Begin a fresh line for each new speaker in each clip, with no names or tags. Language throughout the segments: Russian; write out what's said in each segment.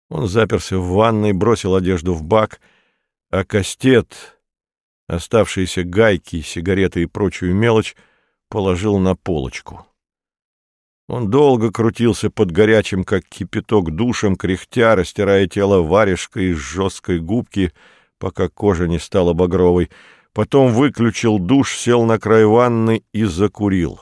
Он заперся в ванной, бросил одежду в бак, а кастет, оставшиеся гайки, сигареты и прочую мелочь положил на полочку. Он долго крутился под горячим, как кипяток, душем, кряхтя, растирая тело варежкой из жесткой губки, пока кожа не стала багровой. Потом выключил душ, сел на край ванны и закурил.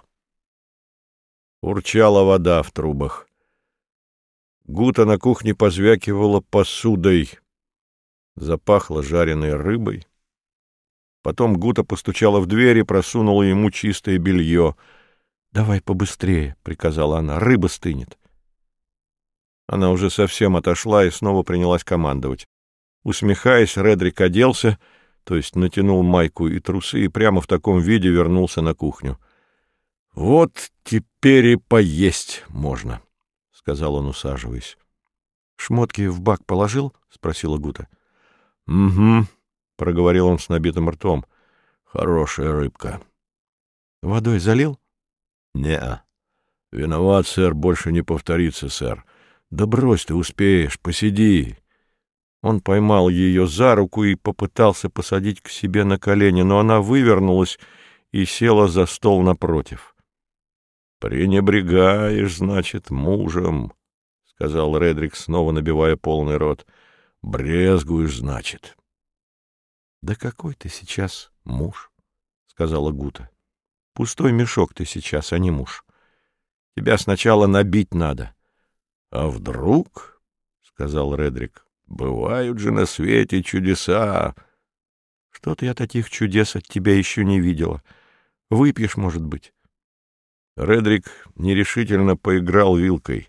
Урчала вода в трубах. Гута на кухне позвякивала посудой. Запахло жареной рыбой. Потом Гута постучала в дверь и просунула ему чистое белье. «Давай побыстрее», — приказала она, — «рыба стынет». Она уже совсем отошла и снова принялась командовать. Усмехаясь, Редрик оделся, то есть натянул майку и трусы, и прямо в таком виде вернулся на кухню. «Вот теперь и поесть можно», — сказал он, усаживаясь. «Шмотки в бак положил?» — спросила Гута. «Угу», — проговорил он с набитым ртом. «Хорошая рыбка». «Водой залил?» «Не-а. Виноват, сэр, больше не повторится, сэр. Да брось ты, успеешь, посиди». Он поймал ее за руку и попытался посадить к себе на колени, но она вывернулась и села за стол напротив. «Пренебрегаешь, значит, мужем», — сказал Редрик, снова набивая полный рот. «Брезгуешь, значит». «Да какой ты сейчас муж?» — сказала Гута. «Пустой мешок ты сейчас, а не муж. Тебя сначала набить надо». «А вдруг?» — сказал Редрик. «Бывают же на свете чудеса». «Что-то я таких чудес от тебя еще не видела. Выпьешь, может быть?» Редрик нерешительно поиграл вилкой.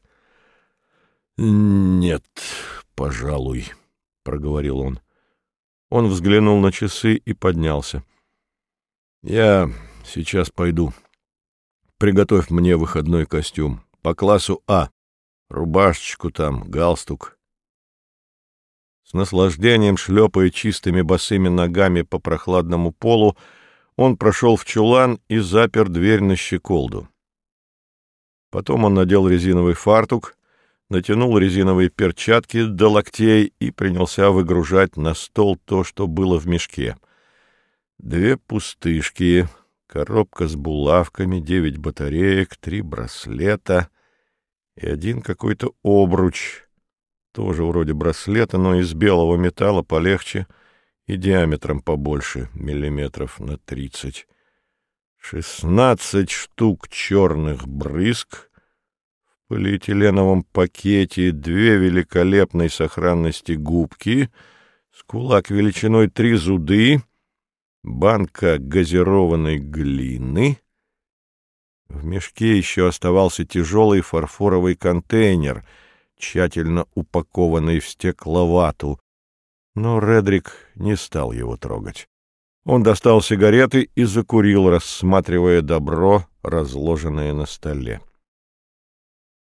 «Нет, пожалуй», — проговорил он. Он взглянул на часы и поднялся. «Я сейчас пойду. Приготовь мне выходной костюм. По классу А. Рубашечку там, галстук». С наслаждением, шлепая чистыми босыми ногами по прохладному полу, он прошел в чулан и запер дверь на щеколду. Потом он надел резиновый фартук, натянул резиновые перчатки до локтей и принялся выгружать на стол то, что было в мешке. 2 пустышки, коробка с булавками, 9 батареек, 3 браслета и 1 какой-то обруч, тоже вроде браслета, но из белого металла полегче и диаметром побольше, миллиметров на 30. 16 штук черных брызг в полиэтиленовом пакете, 2 великолепной сохранности губки, с кулак величиной 3 зуды, банка газированной глины. В мешке еще оставался тяжелый фарфоровый контейнер, тщательно упакованный в стекловату, но Редрик не стал его трогать. Он достал сигареты и закурил, рассматривая добро, разложенное на столе.